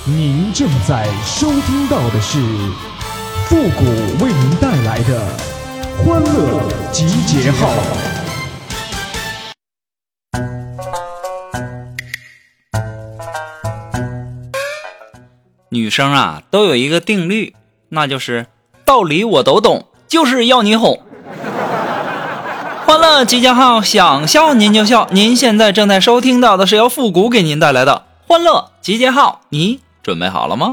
您正在收听到的是复古为您带来的欢乐集结号。 女生啊都有一个定律，那就是道理我都懂，就是要你哄。欢乐集结号，想笑您就笑。您现在正在收听到的是由复古给您带来的欢乐集结号，你准备好了吗？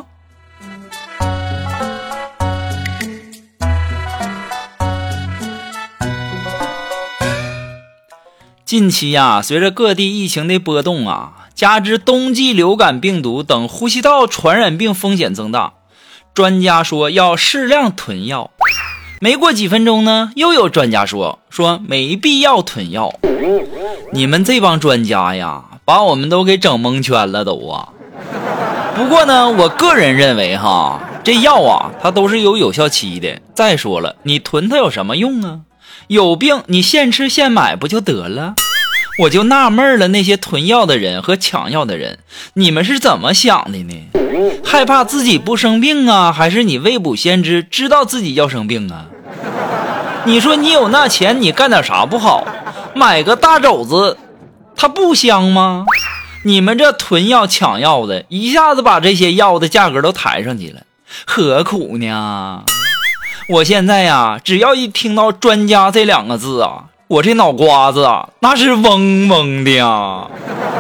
近期啊，随着各地疫情的波动啊，加之冬季流感病毒等呼吸道传染病风险增大，专家说要适量囤药。没过几分钟呢，又有专家说没必要囤药。你们这帮专家呀，把我们都给整蒙圈了都啊。不过呢，我个人认为哈，这药啊，它都是有效期的。再说了，你囤它有什么用啊？有病你现吃现买不就得了？我就纳闷了，那些囤药的人和抢药的人，你们是怎么想的呢？害怕自己不生病啊，还是你未卜先知，知道自己要生病啊？你说你有那钱，你干点啥不好？买个大肘子，它不香吗？你们这囤药抢药的，一下子把这些药的价格都抬上去了，何苦呢？我现在呀，只要一听到专家这两个字啊，我这脑瓜子啊，那是嗡嗡的呀。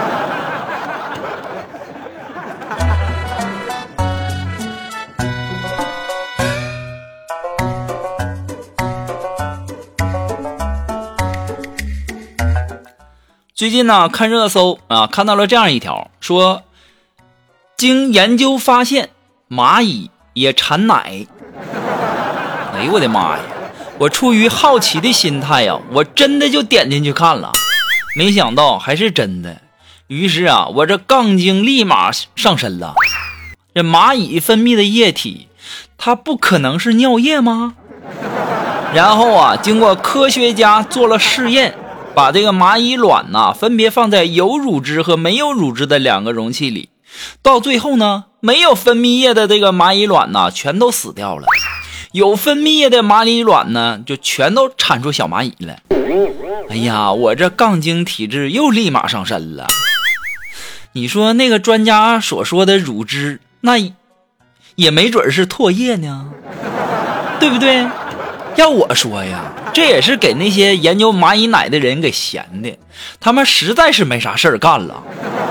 最近呢，看热搜啊，看到了这样一条，说经研究发现，蚂蚁也产奶。哎呦我的妈呀！我出于好奇的心态呀，我真的就点进去看了，没想到还是真的。于是啊，我这杠精立马上身了。这蚂蚁分泌的液体，它不可能是尿液吗？然后啊，经过科学家做了试验，把这个蚂蚁卵呢，分别放在有乳汁和没有乳汁的两个容器里，到最后呢，没有分泌液的这个蚂蚁卵呢，全都死掉了。有分泌液的蚂蚁卵呢，就全都产出小蚂蚁了。哎呀，我这杠精体质又立马上身了。你说那个专家所说的乳汁，那也没准是唾液呢，对不对？要我说呀，这也是给那些研究蚂蚁奶的人给闲的，他们实在是没啥事儿干了。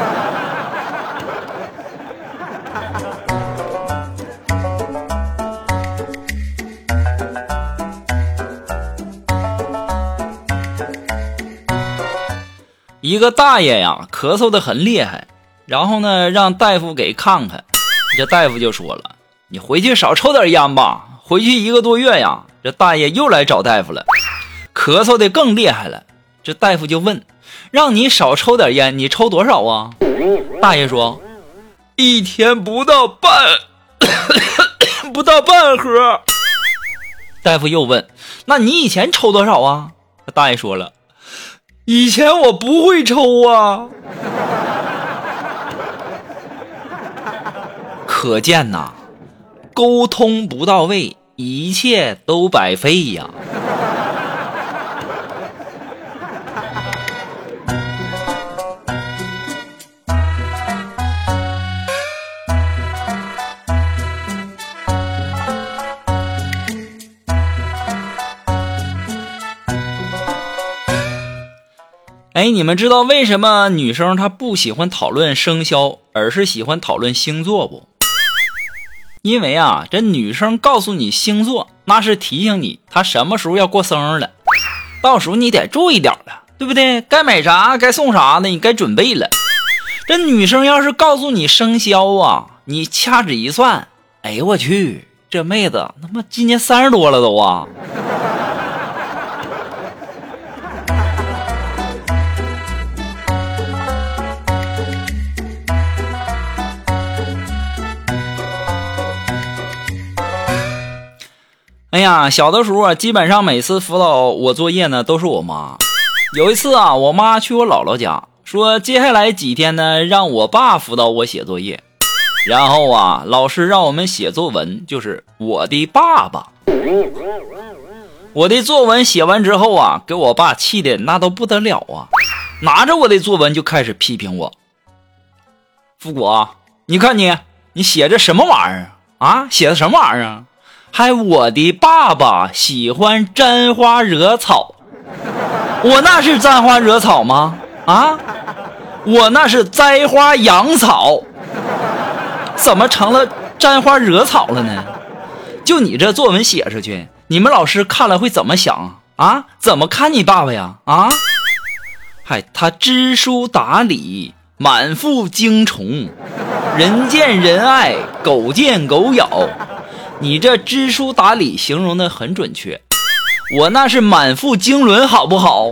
一个大爷呀，咳嗽得很厉害，然后呢，让大夫给看看。这大夫就说了，你回去少抽点烟吧。回去1个多月呀，这大爷又来找大夫了，咳嗽得更厉害了。这大夫就问，让你少抽点烟，你抽多少啊？大爷说，1天不到半盒。大夫又问，那你以前抽多少啊？大爷说了，以前我不会抽啊。可见呐，沟通不到位，一切都白费呀。哎，你们知道为什么女生她不喜欢讨论生肖，而是喜欢讨论星座不？因为啊，这女生告诉你星座，那是提醒你她什么时候要过生日了，到时候你得注意点了，对不对？该买啥该送啥的，你该准备了。这女生要是告诉你生肖啊，你掐指一算，哎呦我去，这妹子他妈今年30多了都啊。哎呀，小的时候啊，基本上每次辅导我作业呢，都是我妈。有一次啊，我妈去我姥姥家，说接下来几天呢，让我爸辅导我写作业。 然后啊，老师让我们写作文，就是我的爸爸。我的作文写完之后啊，给我爸气的那都不得了啊，拿着我的作文就开始批评我。富国，你看你写这什么玩意儿啊？写的什么玩意儿？还我的爸爸喜欢沾花惹草，我那是沾花惹草吗？啊，我那是栽花养草，怎么成了沾花惹草了呢？就你这作文写出去，你们老师看了会怎么想啊？怎么看你爸爸呀？啊，嗨，他知书达理，满腹经虫，人见人爱，狗见狗咬。你这知书达理形容的很准确，我那是满腹经纶，好不好？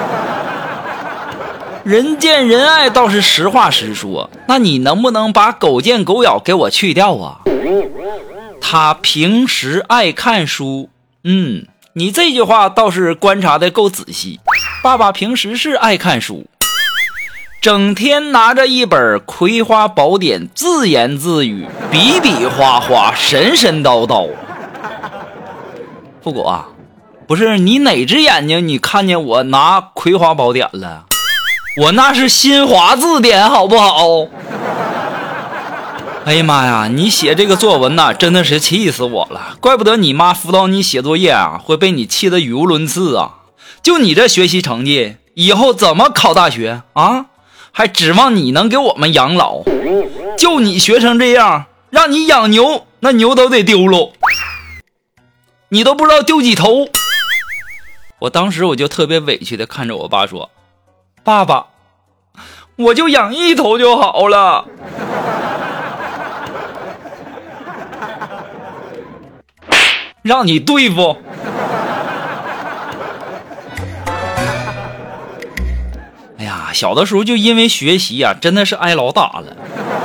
人见人爱倒是实话实说，那你能不能把狗见狗咬给我去掉啊？他平时爱看书，你这句话倒是观察的够仔细。爸爸平时是爱看书，整天拿着一本《葵花宝典》自言自语，比比划划，神神叨叨。富国啊，不是你哪只眼睛你看见我拿《葵花宝典》了？我那是新华字典，好不好？哎呀妈呀，你写这个作文呐，真的是气死我了！怪不得你妈辅导你写作业啊，会被你气得语无伦次啊！就你这学习成绩，以后怎么考大学啊？还指望你能给我们养老？就你学成这样，让你养牛，那牛都得丢喽！你都不知道丢几头。我当时我就特别委屈的看着我爸说：“爸爸，我就养一头就好了。”让你对付。哎呀，小的时候就因为学习啊，真的是挨老打了。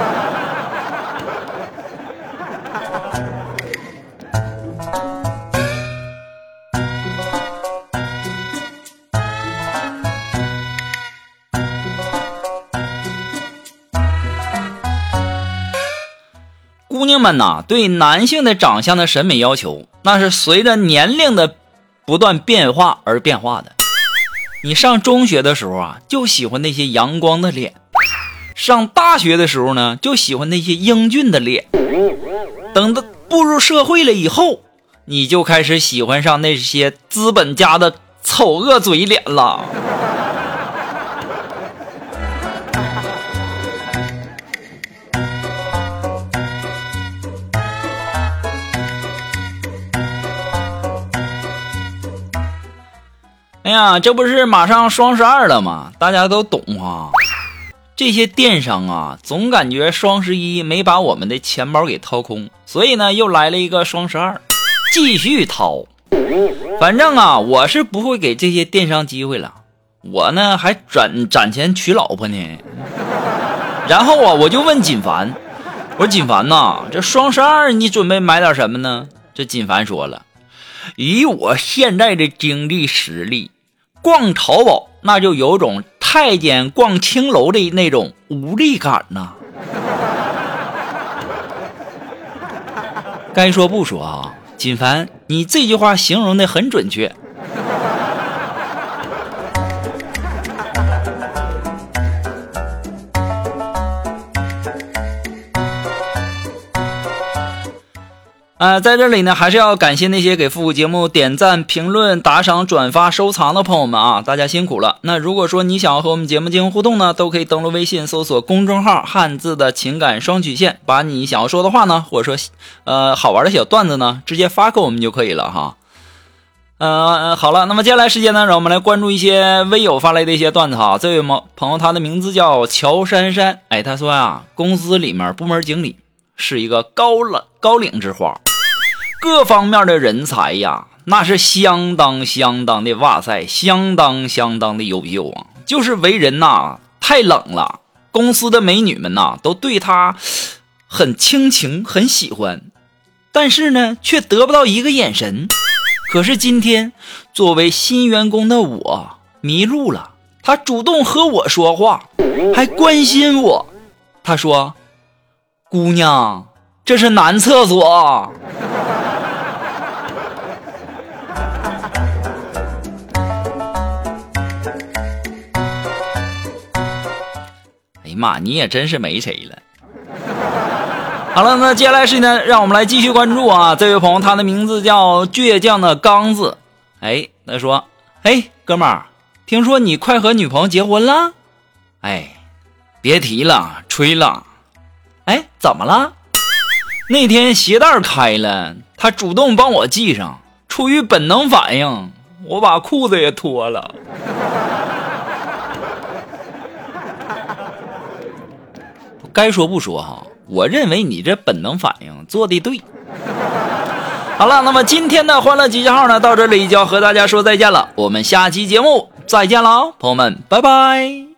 姑娘们呐，对男性的长相的审美要求，那是随着年龄的不断变化而变化的。你上中学的时候啊，就喜欢那些阳光的脸；上大学的时候呢，就喜欢那些英俊的脸。等到步入社会了以后，你就开始喜欢上那些资本家的丑恶嘴脸了。哎呀，这不是马上双12了吗？大家都懂啊。这些电商啊，总感觉双11没把我们的钱包给掏空，所以呢，又来了一个双12，继续掏。反正啊，我是不会给这些电商机会了，我呢还攒钱娶老婆呢。然后啊，我就问锦凡，我说锦凡呐，这双12你准备买点什么呢？这锦凡说了，以我现在的经济实力，逛淘宝那就有种太监逛青楼的那种无力感呐。该说不说啊，锦凡，你这句话形容的很准确。在这里呢，还是要感谢那些给复古节目点赞、评论、打赏、转发、收藏的朋友们啊，大家辛苦了。那如果说你想要和我们节目进行互动呢，都可以登录微信搜索公众号汉字的情感双曲线，把你想要说的话呢，或者说好玩的小段子呢，直接发给我们就可以了哈。好了，那么接下来时间呢，让我们来关注一些微友发来的一些段子哈。这位朋友他的名字叫乔珊珊，他说啊，公司里面部门经理是一个高领之花，各方面的人才呀，那是相当的哇塞，相当的优秀啊！就是为人呐太冷了，公司的美女们呐都对他很倾情，很喜欢，但是呢却得不到一个眼神。可是今天作为新员工的我迷路了，他主动和我说话，还关心我。他说： 姑娘，这是男厕所。哎呀妈，你也真是没谁了。好了，那接下来时间让我们来继续关注啊，这位朋友他的名字叫倔强的刚子。哎，他说，哎，哥们儿，听说你快和女朋友结婚了？哎，别提了，吹了。哎，怎么了？那天鞋带开了，他主动帮我系上，出于本能反应，我把裤子也脱了。该说不说哈，我认为你这本能反应做得对。好了，那么今天的欢乐集结号呢，到这里就要和大家说再见了，我们下期节目再见了，朋友们，拜拜。